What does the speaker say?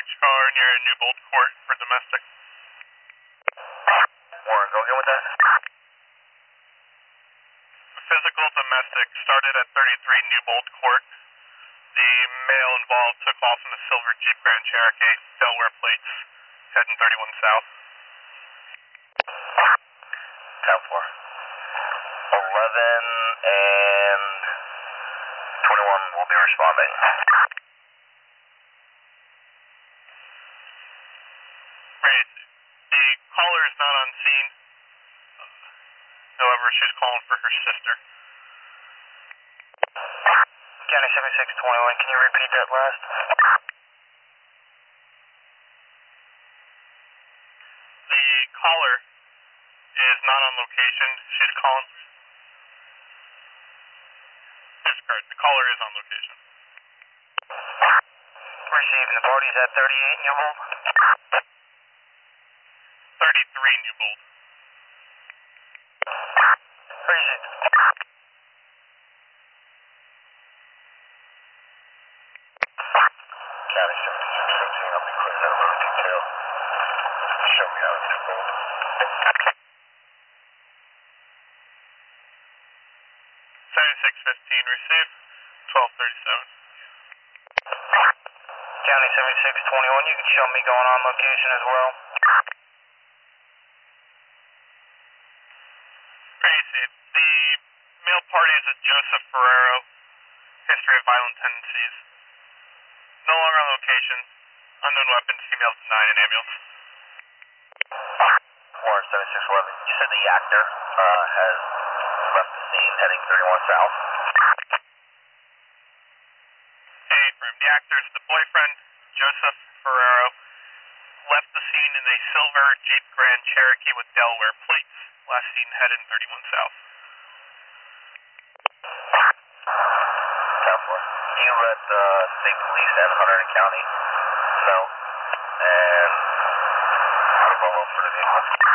car near Newbold Court for domestic. Warren, go again with that. Physical domestic started at 33 Newbold Court. The male involved took off in a silver Jeep Grand Cherokee, Delaware plates, heading 31 south. 10-4. 11 and 21 will be responding. Great. The caller is not on scene. However, she's calling for her sister. County 7621, can you repeat that last? The caller is not on location. She's calling. That's correct. The caller is on location. Receiving. The party's at 38 Newbold. 33 Newbold. Received. County 7617, I'll be clear that about detail. Show me out of Newbold. 7615 received. 1237. County 7621, you can show me going on location as well. Crazy. The male party is a Joseph Ferrero. History of violent tendencies. No longer on location. Unknown weapons. Female denied in ambulance. Warren 7611, you said the actor has left the scene heading 31 south. Hey, from the actors, the boyfriend, Joseph Ferrero, left the scene in a silver Jeep Grand Cherokee with Delaware plates. Last seen heading 31 south. 10-4. You let state police and Hunter County know, and put a bubble for the vehicle.